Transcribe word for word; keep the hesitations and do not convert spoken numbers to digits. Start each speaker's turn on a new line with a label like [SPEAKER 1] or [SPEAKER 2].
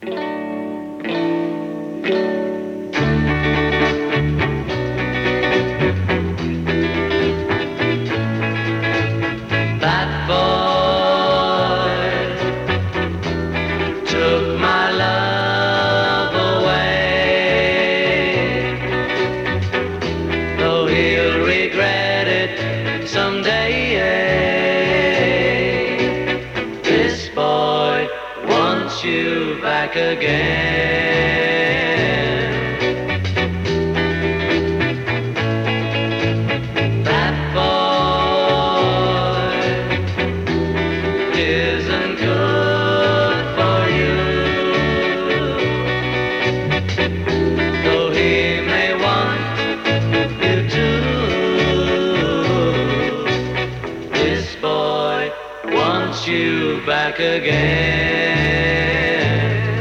[SPEAKER 1] That boy took my love away, though he'll regret it someday. This boy wants you back again. That boy isn't good for you, though he may want you to. This boy wants you back again.